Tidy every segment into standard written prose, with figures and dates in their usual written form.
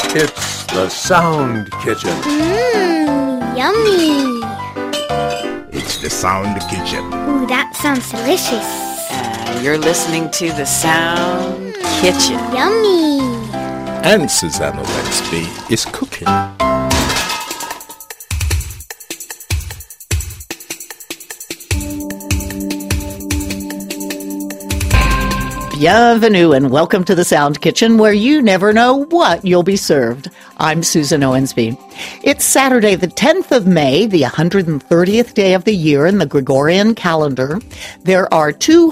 It's the Sound Kitchen. Yummy. It's the Sound Kitchen. Ooh, that sounds delicious. You're listening to the Sound Kitchen. Yummy. And Susanna Wensby is cooking. Bienvenue and welcome to the Sound Kitchen, where you never know what you'll be served. I'm Susan Owensby. It's Saturday, the 10th of May, the 130th day of the year in the Gregorian calendar. There are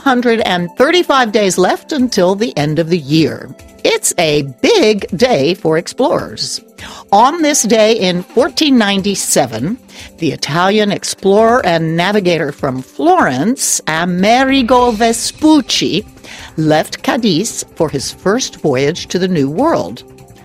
235 days left until the end of the year. It's a big day for explorers. On this day in 1497, the Italian explorer and navigator from Florence, Amerigo Vespucci, left Cadiz for his first voyage to the New World.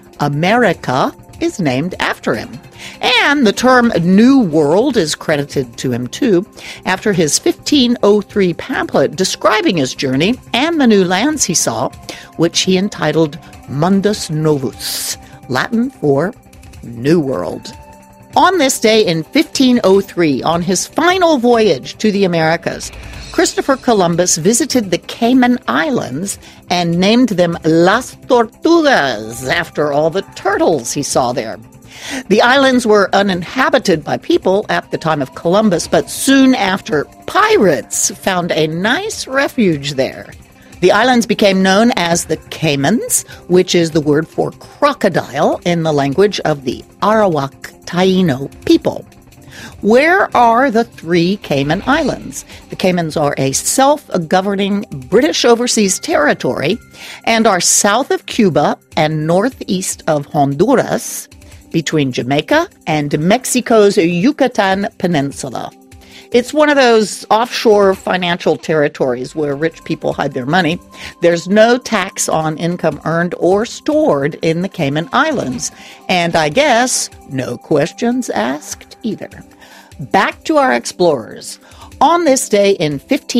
America is named after him. And the term New World is credited to him, too, after his 1503 pamphlet describing his journey and the new lands he saw, which he entitled Mundus Novus, Latin for New World. On this day in 1503, on his final voyage to the Americas, Christopher Columbus visited the Cayman Islands and named them Las Tortugas after all the turtles he saw there. The islands were uninhabited by people at the time of Columbus, but soon after, pirates found a nice refuge there. The islands became known as the Caymans, which is the word for crocodile in the language of the Arawak Taino people. Where are the three Cayman Islands? The Caymans are a self-governing British overseas territory and are south of Cuba and northeast of Honduras, between Jamaica and Mexico's Yucatan Peninsula. It's one of those offshore financial territories where rich people hide their money. There's no tax on income earned or stored in the Cayman Islands. And I guess no questions asked either. Back to our explorers. On this day in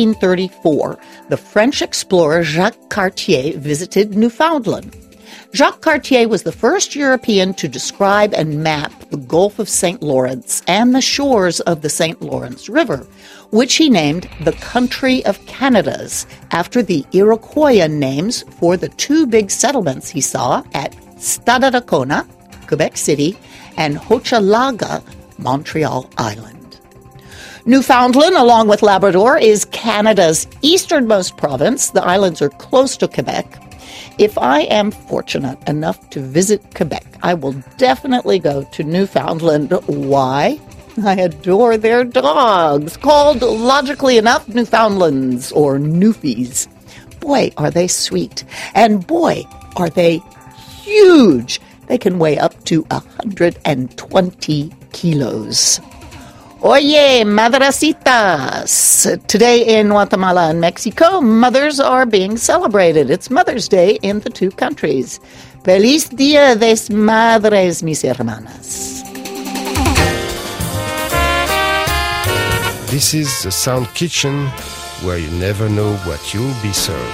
1534, the French explorer Jacques Cartier visited Newfoundland. Jacques Cartier was the first European to describe and map the Gulf of St. Lawrence and the shores of the St. Lawrence River, which he named the Country of Canadas, after the Iroquois names for the two big settlements he saw at Stadacona, Quebec City, and Hochelaga, Montreal Island. Newfoundland, along with Labrador, is Canada's easternmost province. The islands are close to Quebec. If I am fortunate enough to visit Quebec, I will definitely go to Newfoundland. Why? I adore their dogs, called, logically enough, Newfoundlands or Newfies. Boy, are they sweet. And boy, are they huge. They can weigh up to 120 kilos. Oye, madrecitas! Today in Guatemala and Mexico, mothers are being celebrated. It's Mother's Day in the two countries. Feliz Dia des Madres, mis hermanas. This is the Sound Kitchen, where you never know what you'll be served.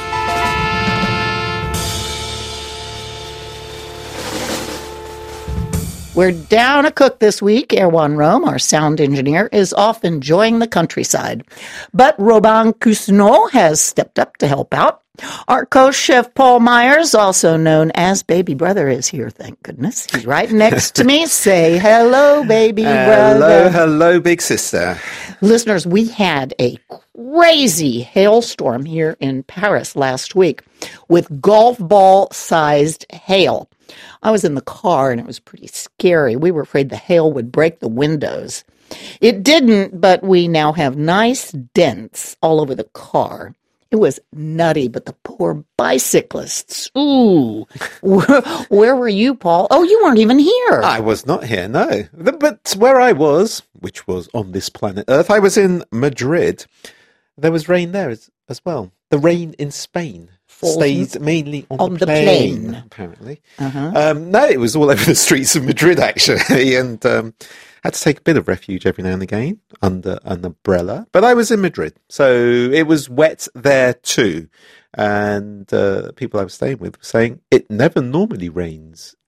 We're down a cook this week. Erwan Rome, our sound engineer, is off enjoying the countryside. But Robin Cousineau has stepped up to help out. Our co-chef Paul Myers, also known as Baby Brother, is here, thank goodness. He's right next to me. Say hello, Baby Brother. Hello, big sister. Listeners, we had a crazy hailstorm here in Paris last week with golf ball-sized hail. I was in the car and it was pretty scary. We were afraid the hail would break the windows. It didn't, but we now have nice dents all over the car. It was nutty, but the poor bicyclists. Ooh. Where were you, Paul? Oh, you weren't even here. I was not here, no. But where I was, which was on this planet Earth, I was in Madrid. There was rain there as well. The rain in Spain stays mainly on the plane, apparently. No, it was all over the streets of Madrid, actually, and had to take a bit of refuge every now and again under an umbrella. But I was in Madrid, so it was wet there too. And people I was staying with were saying it never normally rains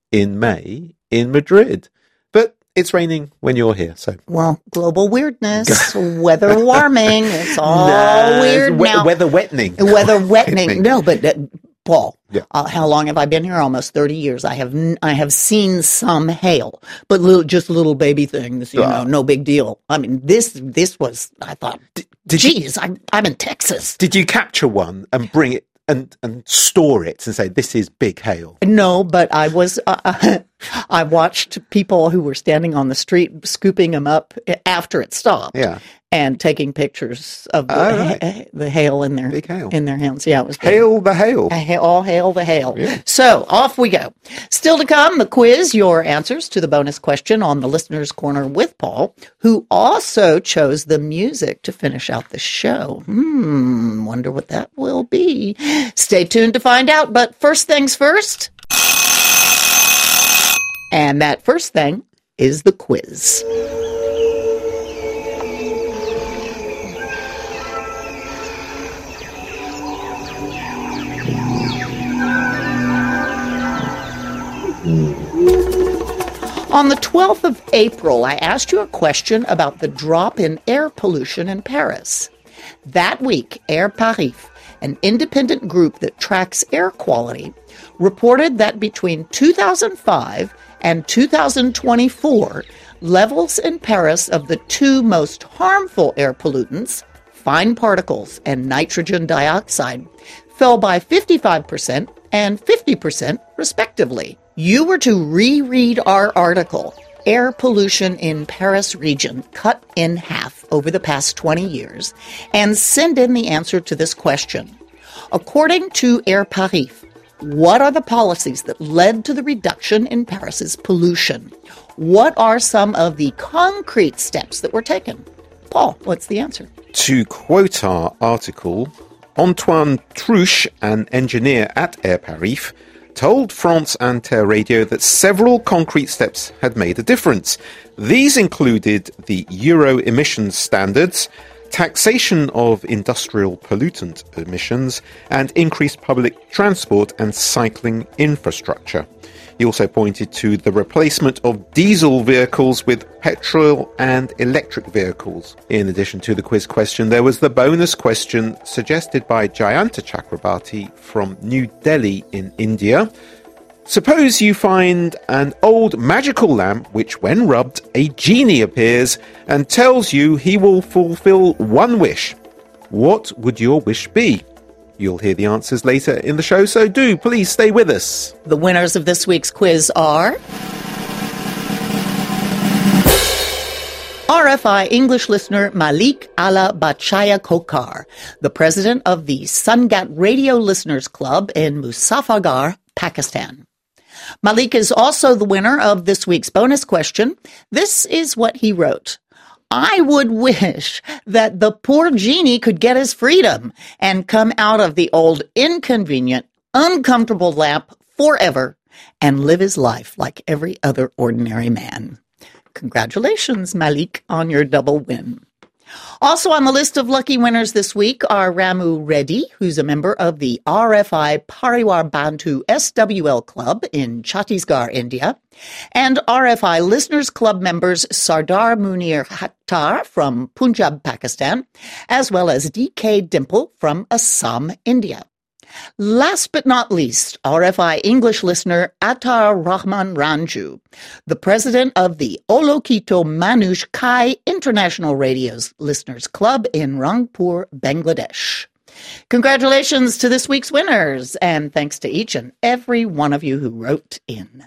in May in Madrid. But it's raining when you're here, so... Well, global weirdness, weather warming, it's all weird now. Weather wettening. Weather wettening. No, but Paul, Yeah. How long have I been here? Almost 30 years. I have seen some hail, but just little baby things, no big deal. I mean, this was, I thought, geez, I'm in Texas. Did you capture one and bring it and store it and say, this is big hail? No, but I was, I watched people who were standing on the street scooping them up after it stopped. Yeah. And taking pictures of the hail in their Big hail. in their hands. Yeah, it was big. Hail the hail. All hail the hail. Yeah. So off we go. Still to come, the quiz, your answers to the bonus question on the Listener's Corner with Paul, who also chose the music to finish out the show. Wonder what that will be. Stay tuned to find out, but first things first. And that first thing is the quiz. On the 12th of April, I asked you a question about the drop in air pollution in Paris. That week, Air Paris, an independent group that tracks air quality, reported that between 2005 and 2024, levels in Paris of the two most harmful air pollutants, fine particles and nitrogen dioxide, fell by 55% and 50% respectively. You were to reread our article, Air Pollution in Paris Region Cut in Half over the past 20 years, and send in the answer to this question. According to Air Paris, what are the policies that led to the reduction in Paris's pollution? What are some of the concrete steps that were taken? Paul, what's the answer? To quote our article, Antoine Trouche, an engineer at Air Paris, told France Inter Radio that several concrete steps had made a difference. These included the Euro emissions standards, taxation of industrial pollutant emissions, and increased public transport and cycling infrastructure. He also pointed to the replacement of diesel vehicles with petrol and electric vehicles. In addition to the quiz question, there was the bonus question suggested by Jayanta Chakrabarti from New Delhi in India. Suppose you find an old magical lamp which, when rubbed, a genie appears and tells you he will fulfill one wish. What would your wish be? You'll hear the answers later in the show, so do please stay with us. The winners of this week's quiz are RFI English listener Malik Ala Bachaya Kokar, the president of the Sangat Radio Listeners Club in Muzaffargarh, Pakistan. Malik is also the winner of this week's bonus question. This is what he wrote. I would wish that the poor genie could get his freedom and come out of the old inconvenient, uncomfortable lamp forever and live his life like every other ordinary man. Congratulations, Malik, on your double win. Also on the list of lucky winners this week are Ramu Reddy, who's a member of the RFI Pariwar Bantu SWL Club in Chhattisgarh, India, and RFI Listeners Club members Sardar Munir Hattar from Punjab, Pakistan, as well as DK Dimple from Assam, India. Last but not least, RFI English listener Attar Rahman Ranju, the president of the Olokito Manush Kai International Radio's Listeners Club in Rangpur, Bangladesh. Congratulations to this week's winners, and thanks to each and every one of you who wrote in.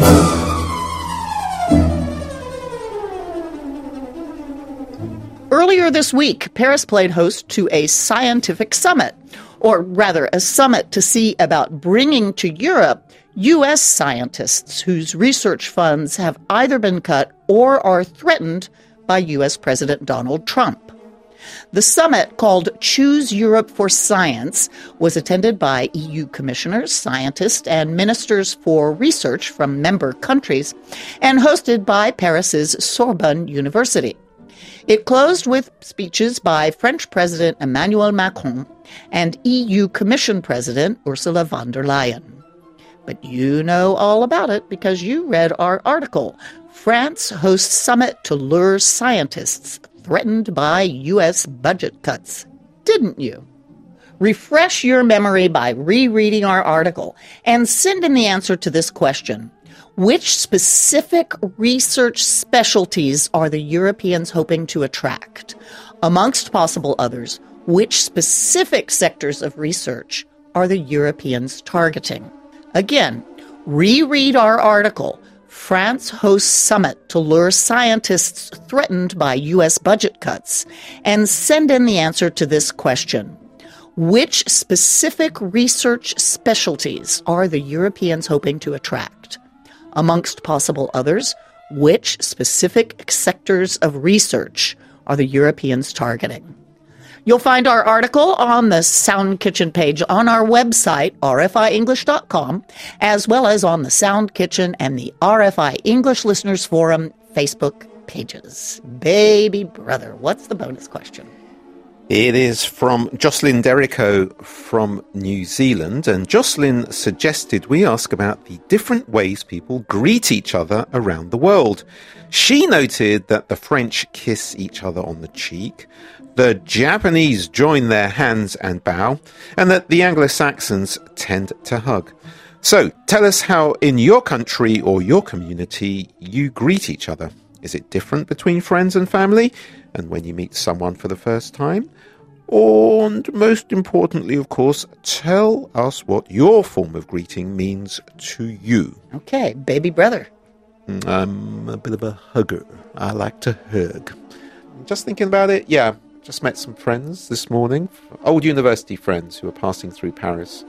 Earlier this week, Paris played host to a scientific summit, or rather a summit to see about bringing to Europe U.S. scientists whose research funds have either been cut or are threatened by U.S. President Donald Trump. The summit, called Choose Europe for Science, was attended by EU commissioners, scientists, and ministers for research from member countries, and hosted by Paris's Sorbonne University. It closed with speeches by French President Emmanuel Macron and EU Commission President Ursula von der Leyen. but you know all about it because you read our article. France hosts summit to lure scientists threatened by U.S. budget cuts. Didn't you? Refresh your memory by rereading our article and send in the answer to this question. Which specific research specialties are the Europeans hoping to attract? Amongst possible others, which specific sectors of research are the Europeans targeting? Again, reread our article, France hosts summit to lure scientists threatened by U.S. budget cuts, and send in the answer to this question. Which specific research specialties are the Europeans hoping to attract? Amongst possible others, which specific sectors of research are the Europeans targeting? You'll find our article on the Sound Kitchen page on our website, rfienglish.com, as well as on the Sound Kitchen and the RFI English Listeners Forum Facebook pages. Baby brother, what's the bonus question? It is from Jocelyn Derrico from New Zealand, and Jocelyn suggested we ask about the different ways people greet each other around the world. She noted that the French kiss each other on the cheek, the Japanese join their hands and bow, and that the Anglo-Saxons tend to hug. So, tell us how in your country or your community you greet each other. Is it different between friends and family, and when you meet someone for the first time? And most importantly, of course, tell us what your form of greeting means to you. Okay, baby brother. I'm a bit of a hugger. I like to hug. Just thinking about it, yeah, just met some friends this morning, old university friends who were passing through Paris.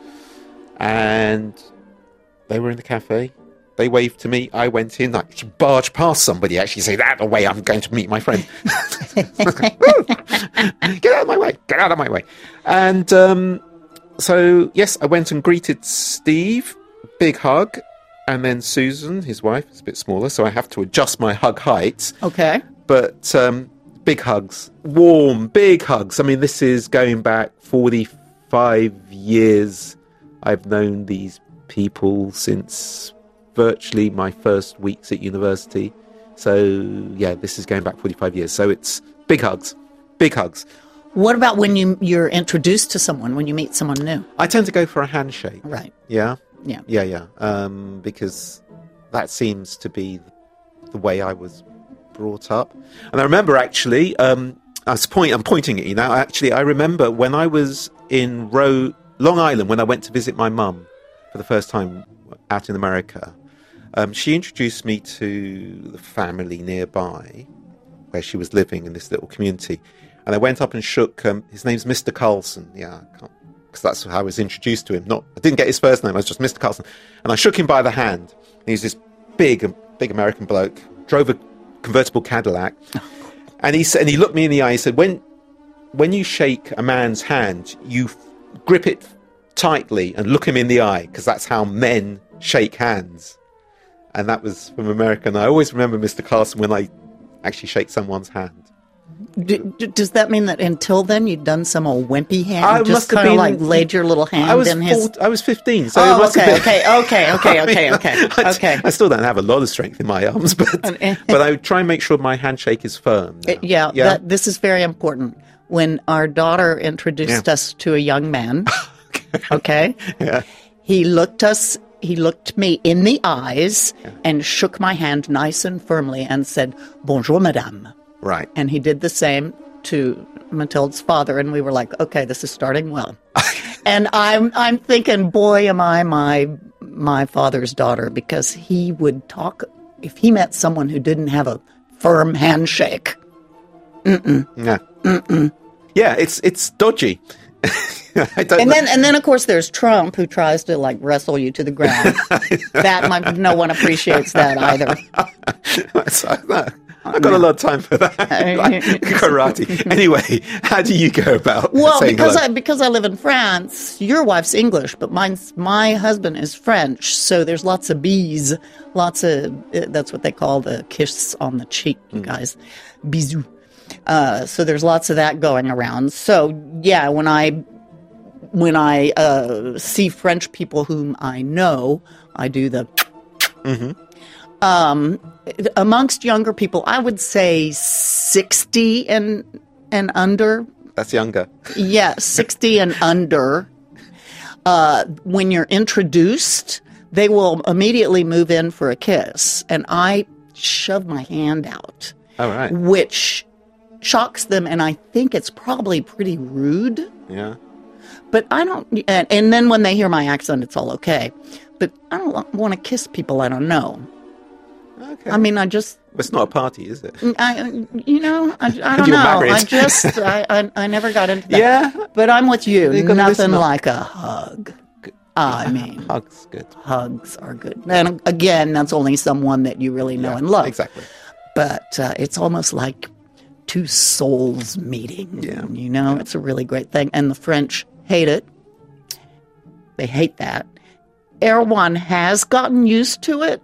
And they were in the cafe. They waved to me. I went in. I barged past somebody, actually say, "That away, I'm going to meet my friend." Get out of my way. Get out of my way. And so, yes, I went and greeted Steve. Big hug. And then Susan, his wife, is a bit smaller, so I have to adjust my hug height. Okay. But big hugs. Warm, big hugs. I mean, this is going back 45 years. I've known these people since virtually my first weeks at university. So, yeah, this is going back 45 years. So it's big hugs. Big hugs. What about when you're introduced to someone, when you meet someone new? I tend to go for a handshake. Right. Yeah? Yeah. Yeah. Because that seems to be the way I was brought up. And I remember, actually, I'm pointing at you now. Actually, I remember when I was in Long Island, when I went to visit my mum for the first time out in America, she introduced me to the family nearby where she was living in this little community. And I went up and shook, his name's Mr. Carlson. Yeah, because that's how I was introduced to him. I didn't get his first name, I was just Mr. Carlson. And I shook him by the hand. He's this big American bloke, drove a convertible Cadillac. And he looked me in the eye, he said, when you shake a man's hand, you grip it tightly and look him in the eye, because that's how men shake hands. And that was from America. And I always remember Mr. Carlson when I actually shake someone's hand. Does that mean that until then you'd done some old wimpy hand? I just must have kind of been, like laid your little hand in his... I was 15, so Oh, it must okay, have been... okay. I still don't have a lot of strength in my arms, but I try and make sure my handshake is firm now. This is very important. When our daughter introduced us to a young man, okay, yeah. He looked me in the eyes and shook my hand nice and firmly and said, "Bonjour, madame." Right. And he did the same to Matilda's father, and we were like, okay, this is starting well. And I'm thinking, boy, am I my father's daughter, because he would talk if he met someone who didn't have a firm handshake. Yeah, it's dodgy. And then of course there's Trump, who tries to like wrestle you to the ground. No one appreciates that either. I've got a lot of time for that. Like karate. Anyway, how do you go about saying hello? Because I live in France, your wife's English, but my husband is French, so there's lots of bees, that's what they call the kiss on the cheek, you guys. Bisous. So there's lots of that going around. So yeah, when I when I see French people whom I know, I do the... Amongst younger people, I would say 60 and under. That's younger. Yeah, 60 and under. When you're introduced, they will immediately move in for a kiss. And I shove my hand out. Oh, right. Which shocks them, and I think it's probably pretty rude. Yeah. But I don't... And then when they hear my accent, it's all okay. But I don't want to kiss people I don't know. Okay. I mean, I just... It's not a party, is it? I don't know. You're married. I never got into that. Yeah. But I'm with you. You've got to listen Nothing up. like a hug. I mean, Hugs, good. hugs are good. And again, that's only someone that you really know and love. Exactly. But it's almost like two souls meeting. Yeah. You know, it's a really great thing. And the French hate it. They hate that. Erwan has gotten used to it.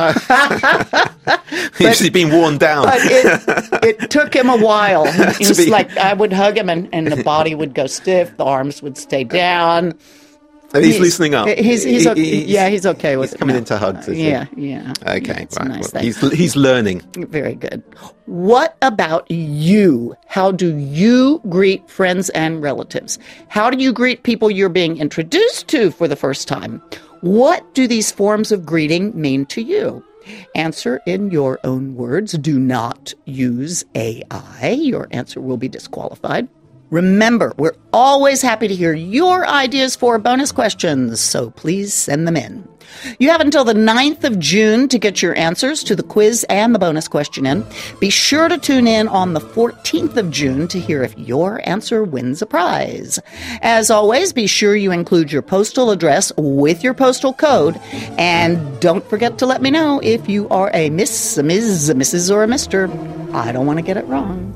He's been worn down. But it took him a while. It was be- like I would hug him and the body would go stiff, the arms would stay down. He's loosening up. He's okay. He's okay with He's it coming now. into hugs, is he? Yeah. Okay, Yeah, it's a right. nice Well, thing. he's learning. Very good. What about you? How do you greet friends and relatives? How do you greet people you're being introduced to for the first time? What do these forms of greeting mean to you? Answer in your own words. Do not use AI. Your answer will be disqualified. Remember, we're always happy to hear your ideas for bonus questions, so please send them in. You have until the 9th of June to get your answers to the quiz and the bonus question in. Be sure to tune in on the 14th of June to hear if your answer wins a prize. As always, be sure you include your postal address with your postal code. And don't forget to let me know if you are a Miss, a Ms., a Mrs., or a Mr. I don't want to get it wrong.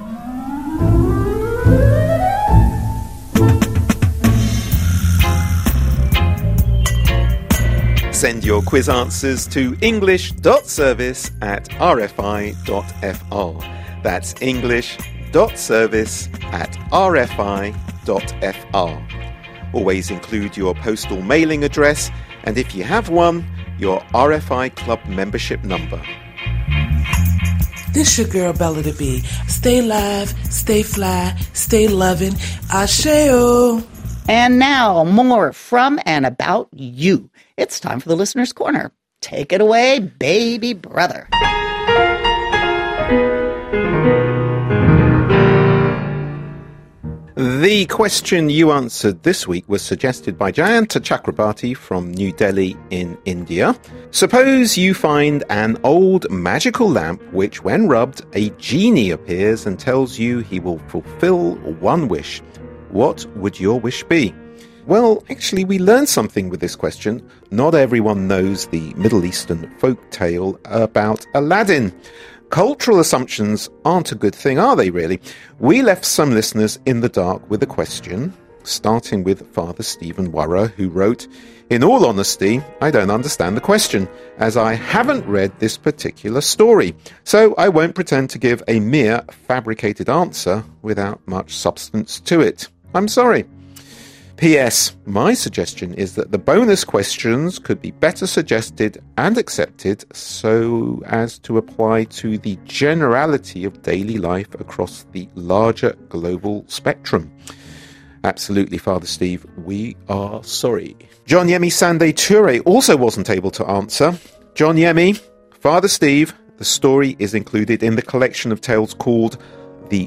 Send your quiz answers to english.service@rfi.fr. That's english.service@rfi.fr. Always include your postal mailing address, and if you have one, your RFI Club membership number. This your girl Bella the Bee. Stay live, stay fly, stay loving. Asheo. And now, more from and about you. It's time for the Listener's Corner. Take it away, baby brother. The question you answered this week was suggested by Jayanta Chakrabarti from New Delhi in India. Suppose you find an old magical lamp which, when rubbed, a genie appears and tells you he will fulfill one wish. What would your wish be? Well, actually, we learned something with this question. Not everyone knows the Middle Eastern folk tale about Aladdin. Cultural assumptions aren't a good thing, are they, really? We left some listeners in the dark with a question, starting with Father Stephen Warrer, who wrote, "In all honesty, I don't understand the question, as I haven't read this particular story, so I won't pretend to give a mere fabricated answer without much substance to it. I'm sorry. P.S. My suggestion is that the bonus questions could be better suggested and accepted so as to apply to the generality of daily life across the larger global spectrum." Absolutely, Father Steve, we are sorry. John Yemi Sande Ture also wasn't able to answer. John Yemi, Father Steve, the story is included in the collection of tales called The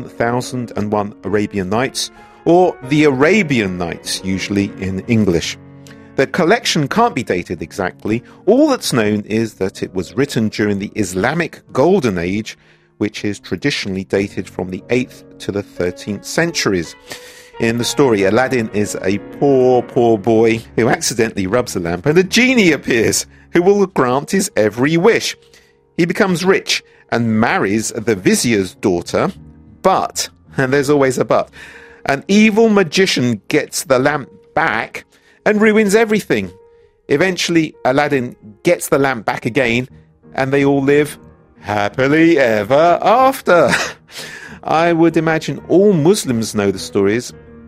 1001 Arabian Nights, or The Arabian Nights, usually in English. The collection can't be dated exactly. All that's known is that it was written during the Islamic Golden Age, which is traditionally dated from the 8th to the 13th centuries. In the story, Aladdin is a poor boy who accidentally rubs a lamp, and a genie appears who will grant his every wish. He becomes rich and marries the vizier's daughter, but, and there's always a but, an evil magician gets the lamp back and ruins everything. Eventually, Aladdin gets the lamp back again, and they all live happily ever after. I would imagine all Muslims know the stories.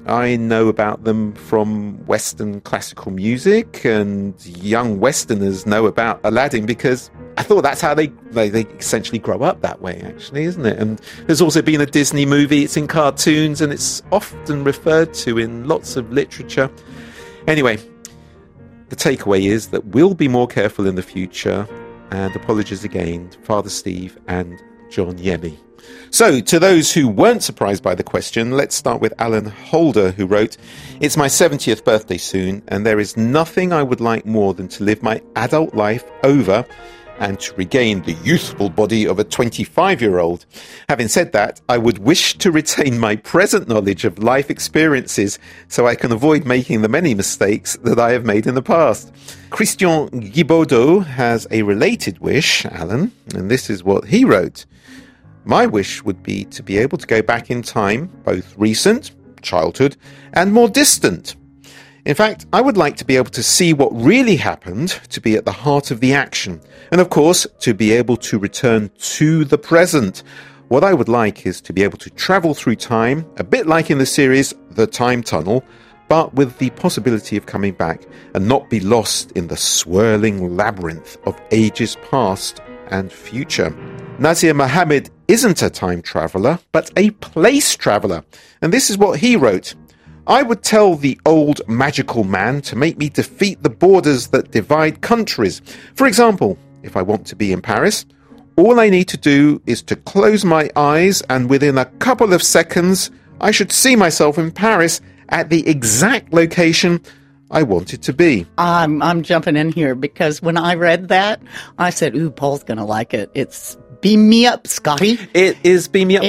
I know about them from Western classical music, and young Westerners know about Aladdin because I thought that's how they essentially grow up that way, actually, isn't it? And there's also been a Disney movie, it's in cartoons, and it's often referred to in lots of literature. Anyway, the takeaway is that we'll be more careful in the future, and apologies again, Father Steve and John Yemi. So, to those who weren't surprised by the question, let's start with Alan Holder, who wrote, "It's my 70th birthday soon, and there is nothing I would like more than to live my adult life over and to regain the youthful body of a 25-year-old. Having said that, I would wish to retain my present knowledge of life experiences so I can avoid making the many mistakes that I have made in the past." Christian Guibaudot has a related wish, Alan, and this is what he wrote. "My wish would be to be able to go back in time, both recent, childhood, and more distant. In fact, I would like to be able to see what really happened, to be at the heart of the action, and of course, to be able to return to the present. What I would like is to be able to travel through time, a bit like in the series The Time Tunnel, but with the possibility of coming back and not be lost in the swirling labyrinth of ages past and future." Nazir Mohammed isn't a time traveller, but a place traveller, and this is what he wrote. "I would tell the old magical man to make me defeat the borders that divide countries. For example, if I want to be in Paris, all I need to do is to close my eyes, and within a couple of seconds, I should see myself in Paris at the exact location I wanted to be." I'm jumping in here because when I read that, I said, "Ooh, Paul's going to like it. It's beam me up, Scotty." It is beam me up.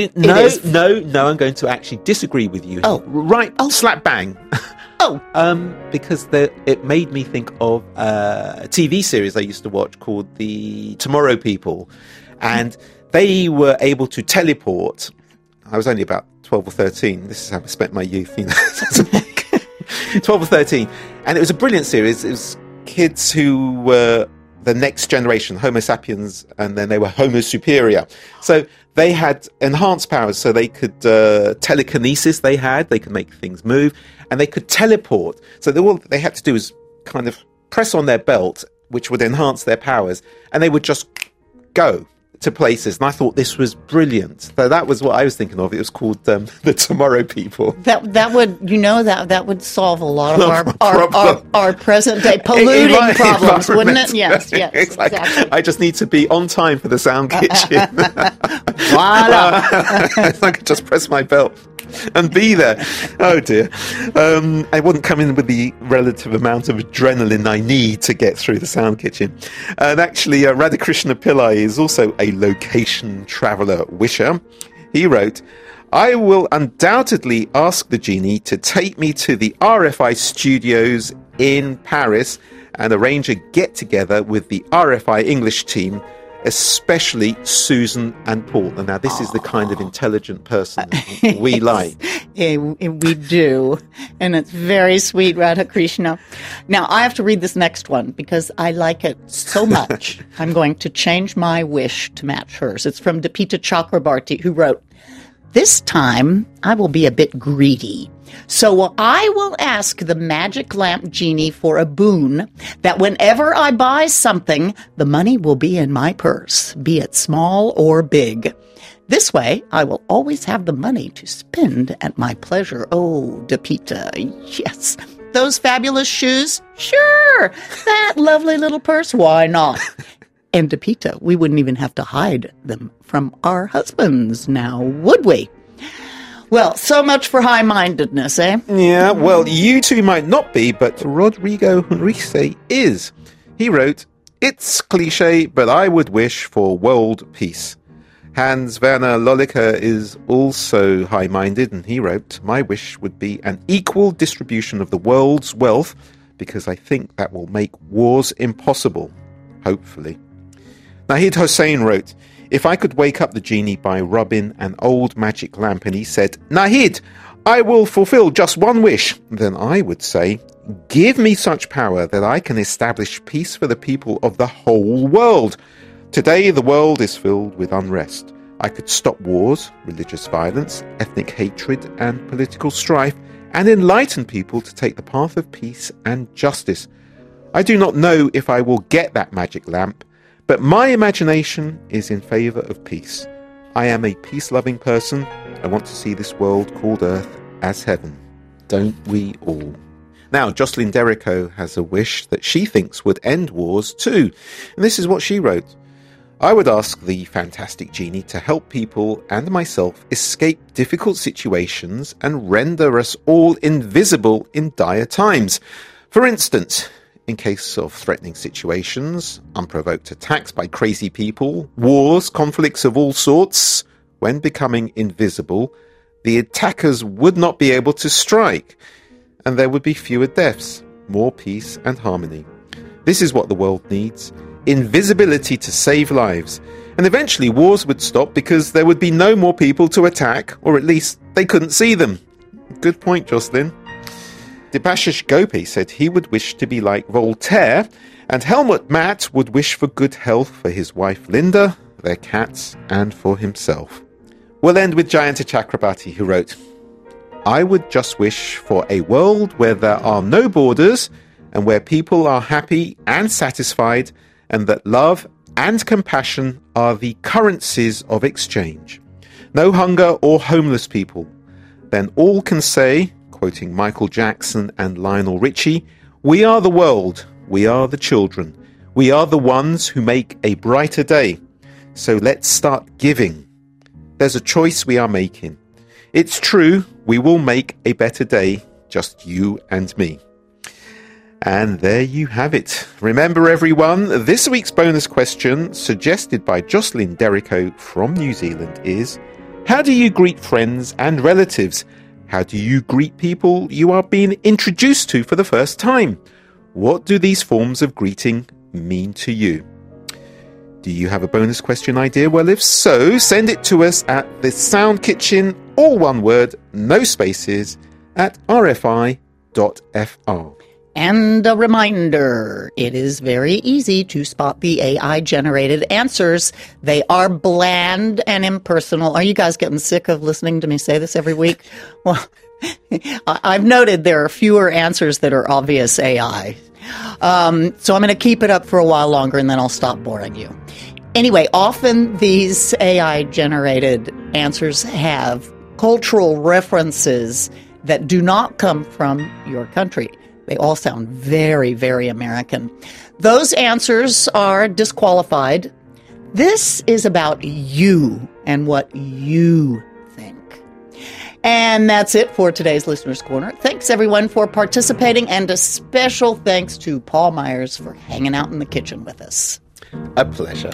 No, I'm going to actually disagree with you. Oh. Right, slap bang. Oh. Because it made me think of a TV series I used to watch called The Tomorrow People. And they were able to teleport. I was only about 12 or 13. This is how I spent my youth, 12 or 13. And it was a brilliant series. It was kids who were the next generation, Homo sapiens, and then they were Homo superior. So they had enhanced powers, so they could telekinesis they could make things move, and they could teleport. So all they had to do was kind of press on their belt, which would enhance their powers, and they would just go to places. And I thought this was brilliant. So that was what I was thinking of. It was called The Tomorrow People. That would solve a lot of our present day polluting problems, wouldn't it? Yes, exactly. I just need to be on time for the sound kitchen. Voila. I could just press my belt and be there. Oh dear. I wouldn't come in with the relative amount of adrenaline I need to get through the sound kitchen. And actually, Radhakrishna Pillai is also a location traveller wisher. He wrote, "I will undoubtedly ask the genie to take me to the RFI studios in Paris and arrange a get-together with the RFI English team, especially Susan and Paul." And now this is the kind of intelligent person we like. We do. And it's very sweet, Radhakrishna. Now, I have to read this next one because I like it so much. I'm going to change my wish to match hers. It's from Deepita Chakrabarti, who wrote, "This time I will be a bit greedy. So I will ask the magic lamp genie for a boon that whenever I buy something, the money will be in my purse, be it small or big. This way, I will always have the money to spend at my pleasure." Oh, Deepita, yes. Those fabulous shoes? Sure. That lovely little purse? Why not? And Deepita, we wouldn't even have to hide them from our husbands now, would we? Well, so much for high-mindedness, eh? Yeah, well, you two might not be, but Rodrigo Henrique is. He wrote, "It's cliché, but I would wish for world peace." Hans Werner Lolliker is also high-minded, and he wrote, "My wish would be an equal distribution of the world's wealth, because I think that will make wars impossible, hopefully." Nahid Hossein wrote, "If I could wake up the genie by rubbing an old magic lamp and he said, 'Nahid, I will fulfill just one wish,' then I would say, 'Give me such power that I can establish peace for the people of the whole world. Today the world is filled with unrest. I could stop wars, religious violence, ethnic hatred, and political strife, and enlighten people to take the path of peace and justice. I do not know if I will get that magic lamp, but my imagination is in favour of peace. I am a peace-loving person. I want to see this world called Earth as heaven. Don't we all? Now, Jocelyn Derrico has a wish that she thinks would end wars too. And this is what she wrote. I would ask the fantastic genie to help people and myself escape difficult situations and render us all invisible in dire times. For instance, in case of threatening situations, unprovoked attacks by crazy people, wars, conflicts of all sorts, when becoming invisible, the attackers would not be able to strike, and there would be fewer deaths, more peace and harmony. This is what the world needs. Invisibility to save lives. And eventually wars would stop because there would be no more people to attack, or at least they couldn't see them. Good point, Jocelyn. Debashish Gopi said he would wish to be like Voltaire, and Helmut Matt would wish for good health for his wife Linda, their cats, and for himself. We'll end with Jayanta Chakrabarti, who wrote, I would just wish for a world where there are no borders and where people are happy and satisfied, and that love and compassion are the currencies of exchange. No hunger or homeless people. Then all can say, quoting Michael Jackson and Lionel Richie, we are the world, we are the children, we are the ones who make a brighter day. So let's start giving. There's a choice we are making. It's true, we will make a better day, just you and me. And there you have it. Remember, everyone, this week's bonus question, suggested by Jocelyn Derrico from New Zealand, is, how do you greet friends and relatives? How do you greet people you are being introduced to for the first time? What do these forms of greeting mean to you? Do you have a bonus question idea? Well, if so, send it to us at the Sound Kitchen, all one word, no spaces, at rfi.fr. And a reminder, it is very easy to spot the AI-generated answers. They are bland and impersonal. Are you guys getting sick of listening to me say this every week? Well, I've noted there are fewer answers that are obvious AI. So I'm going to keep it up for a while longer, and then I'll stop boring you. Anyway, often these AI-generated answers have cultural references that do not come from your country. They all sound very, very American. Those answers are disqualified. This is about you and what you think. And that's it for today's Listener's Corner. Thanks, everyone, for participating, and a special thanks to Paul Myers for hanging out in the kitchen with us. A pleasure.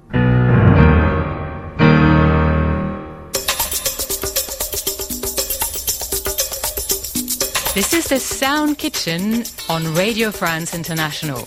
This is the Sound Kitchen on Radio France International.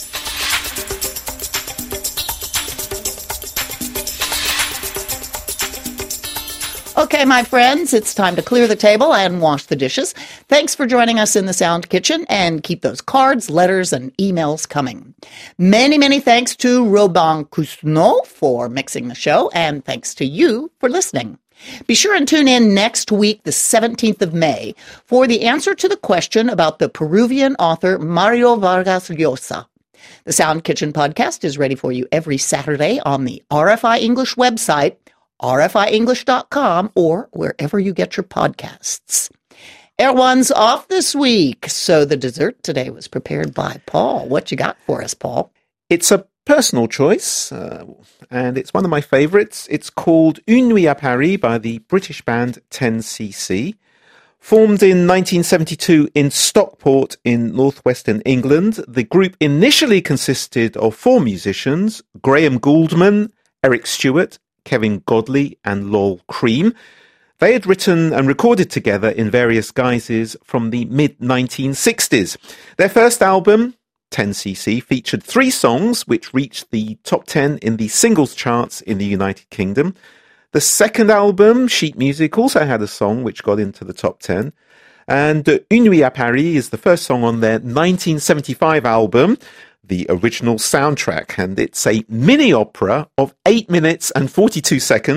Okay, my friends, it's time to clear the table and wash the dishes. Thanks for joining us in the Sound Kitchen, and keep those cards, letters, and emails coming. Many, many thanks to Robin Cousineau for mixing the show, and thanks to you for listening. Be sure and tune in next week, the 17th of May, for the answer to the question about the Peruvian author Mario Vargas Llosa. The Sound Kitchen podcast is ready for you every Saturday on the RFI English website, rfienglish.com, or wherever you get your podcasts. Erwan's off this week, so the dessert today was prepared by Paul. What you got for us, Paul? It's a personal choice, and it's one of my favourites. It's called Une Nuit à Paris by the British band 10cc. Formed in 1972 in Stockport in northwestern England, the group initially consisted of 4 musicians, Graham Gouldman, Eric Stewart, Kevin Godley and Lol Cream. They had written and recorded together in various guises from the mid-1960s. Their first album, 10cc, featured 3 songs which reached the top 10 in the singles charts in the United Kingdom. The second album, Sheet Music, also had a song which got into the top 10. And Une Nuit à Paris is the first song on their 1975 album, the original soundtrack. And it's a mini opera of 8 minutes and 42 seconds.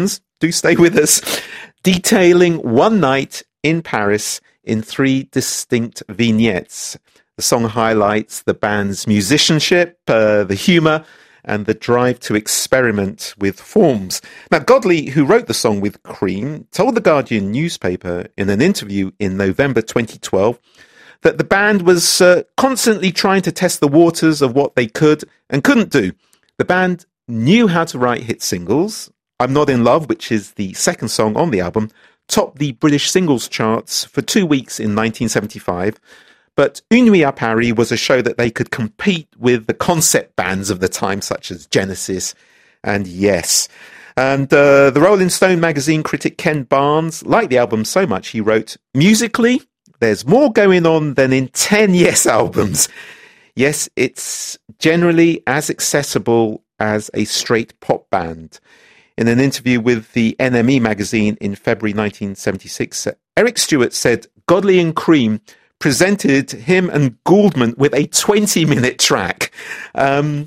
do stay with us, detailing one night in Paris in 3 distinct vignettes. The song highlights the band's musicianship, the humour, and the drive to experiment with forms. Now, Godley, who wrote the song with Cream, told the Guardian newspaper in an interview in November 2012 that the band was constantly trying to test the waters of what they could and couldn't do. The band knew how to write hit singles. I'm Not In Love, which is the second song on the album, topped the British singles charts for 2 weeks in 1975. But Une Nuit à Paris was a show that they could compete with the concept bands of the time, such as Genesis and Yes. And the Rolling Stone magazine critic Ken Barnes liked the album so much, he wrote, "Musically, there's more going on than in 10 Yes albums. Yes, it's generally as accessible as a straight pop band." In an interview with the NME magazine in February 1976, Eric Stewart said Godley and Cream presented him and Gouldman with a 20-minute track. And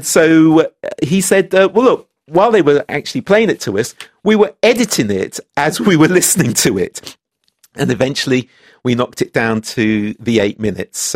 so he said, well, look, while they were actually playing it to us, we were editing it as we were listening to it. And eventually we knocked it down to the 8 minutes.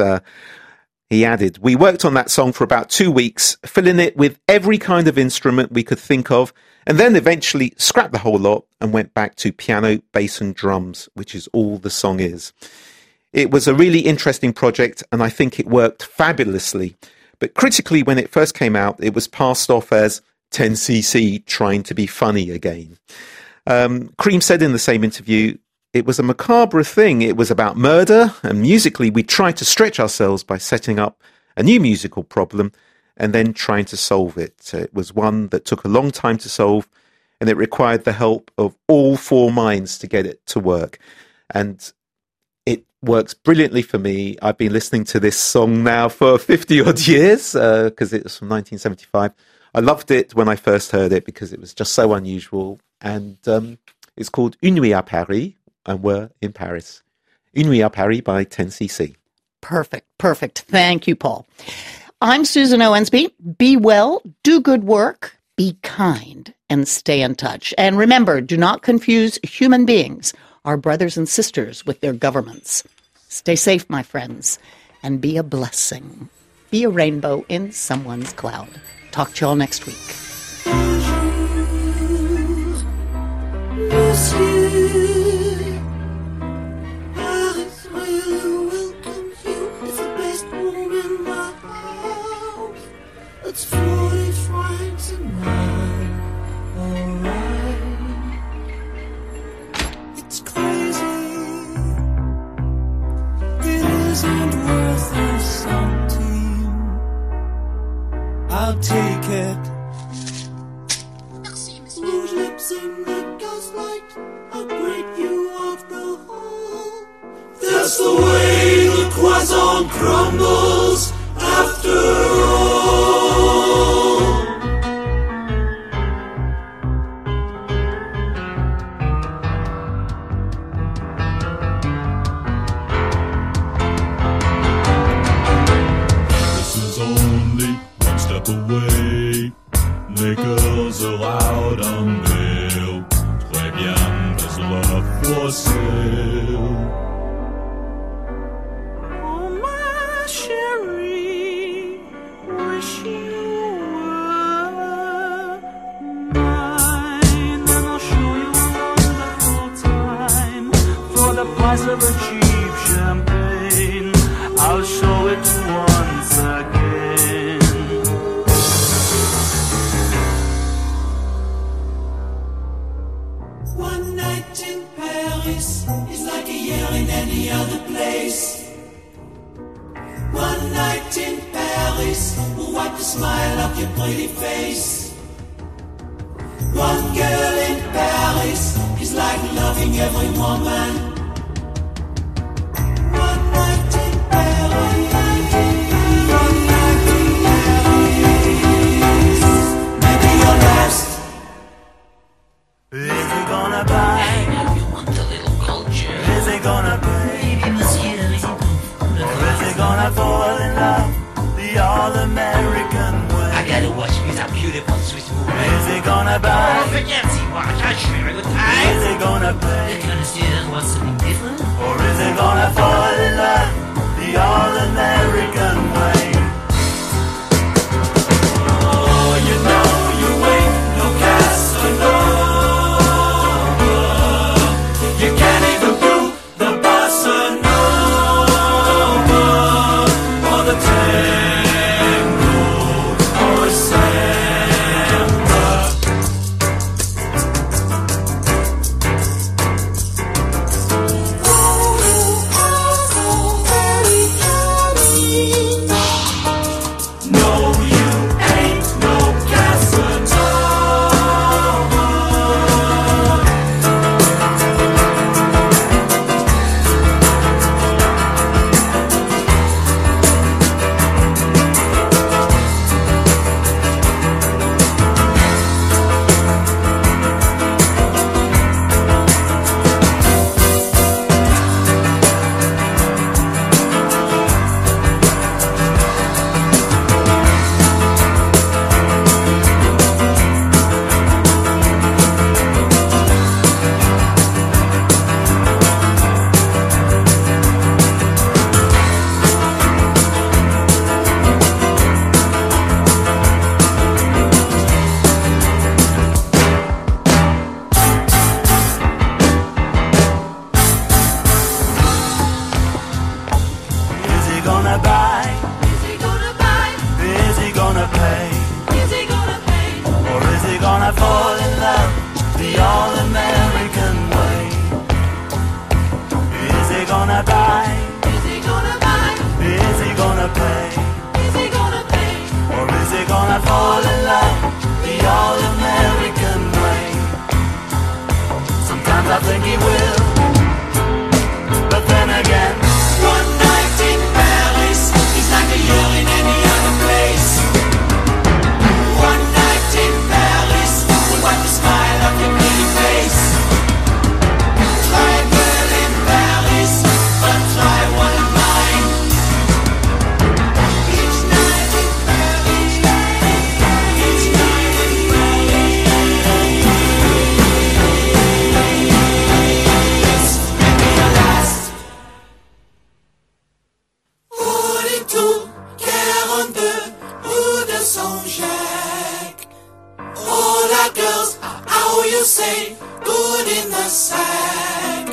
He added, "We worked on that song for about 2 weeks, filling it with every kind of instrument we could think of, and then eventually scrapped the whole lot and went back to piano, bass and drums, which is all the song is. It was a really interesting project, and I think it worked fabulously. But critically, when it first came out, it was passed off as 10cc trying to be funny again." Cream said in the same interview, "It was a macabre thing. It was about murder, and musically we tried to stretch ourselves by setting up a new musical problem and then trying to solve it. It was one that took a long time to solve, and it required the help of all 4 minds to get it to work. And it works brilliantly for me. I've been listening to this song now for 50-odd years, because it was from 1975. I loved it when I first heard it because it was just so unusual. And it's called Une Nuit à Paris, and we're in Paris. Une Nuit à Paris by 10cc. Perfect. Thank you, Paul. I'm Susan Owensby. Be well, do good work, be kind, and stay in touch. And remember, do not confuse human beings, our brothers and sisters, with their governments. Stay safe, my friends, and be a blessing. Be a rainbow in someone's cloud. Talk to you all next week. It's 40 francs a night, alright. It's crazy. It isn't worth a centime. I'll take it. Rouge lips in the gaslight, I'll break you off the hall. That's the way the croissant crumbles after all. Away, les girls are out on bail. Très bien, there's love for sale. Oh my chérie, wish you were mine, and I'll show you a wonderful time for the price of a cheap champagne. I'll show it once again. One night in Paris is like a year in any other place. One night in Paris will wipe the smile off your pretty face. One girl in Paris is like loving every woman. One night in Paris, one night in Paris, maybe your last. Is he gonna buy? Hey, now you want a little culture. Is he gonna pay? Maybe this year he Or is he gonna fall in love the all-American way? I gotta watch these beautiful Swiss movies. Is he gonna buy? Oh, forget he watch. I swear gonna play? They're gonna steal what's something different? Or is he gonna fall in love the all-American way? Oh, you know you ain't no Casanova. You can't even do the bossa nova or the tango or a samba. No, you ain't no Casanova. Is he gonna buy? Is he gonna buy? Is he gonna pay? Is he gonna pay? Or is he gonna fall in love the all-American way? Is he gonna buy? Is he gonna buy? Is he gonna pay? Is he gonna pay? Or is he gonna fall in love the all-American way? Sometimes I think he will, but then again, one night in Paris is like a year in any other place. One night in Paris will wipe the smile off your pretty face. Try a girl in Paris, but try one of mine. Each night in Paris, each night in Paris, maybe your last. 42, 42, rue de Saint-Jacques. All the girls are, how you say, good in the sack.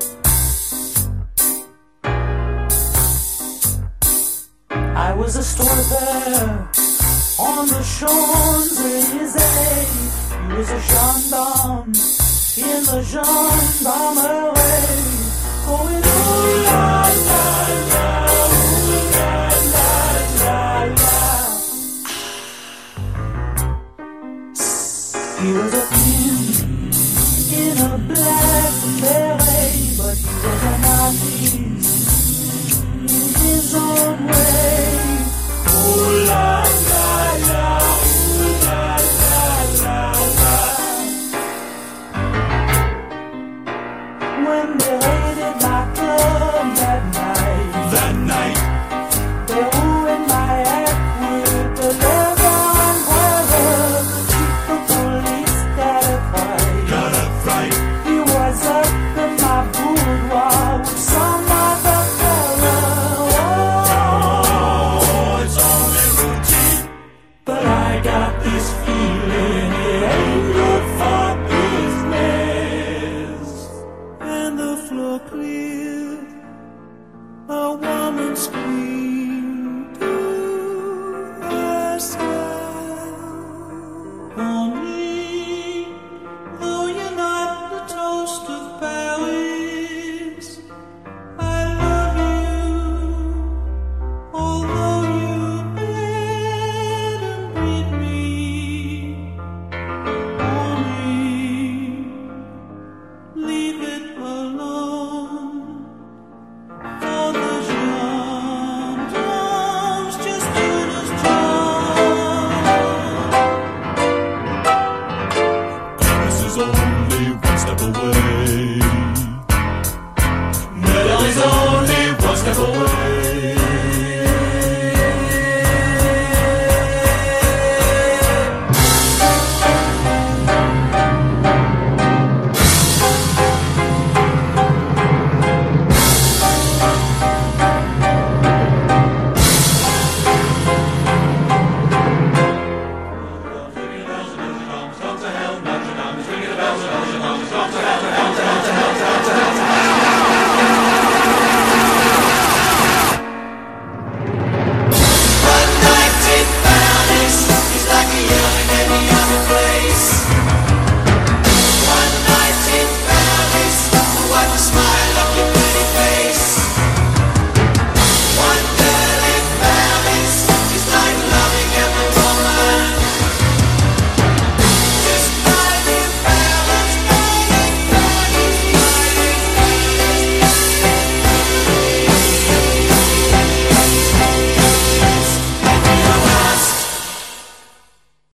I was a store there on the Champs-Élysées. He was a gendarme in the gendarmerie. Going ooh la la la, ooh la la la la. He was a pimp in a black beret, but he was an artist in his own way. Ooh la la la, ooh la la la la. When they raided my club that night, they ruined my act with the leather umbrella. The police got a fright. He was up in my boudoir with some other fella. Oh, it's only routine, but I got this feeling it ain't good for business. And the floor cleared, a woman screamed to herself. Only, though you're not the toast of Paris, I love you, although you bled and bleed me. Only, leave it alone. For the gendarmes just stood as strong. Paris is only one step away. Never is only one step away. Don't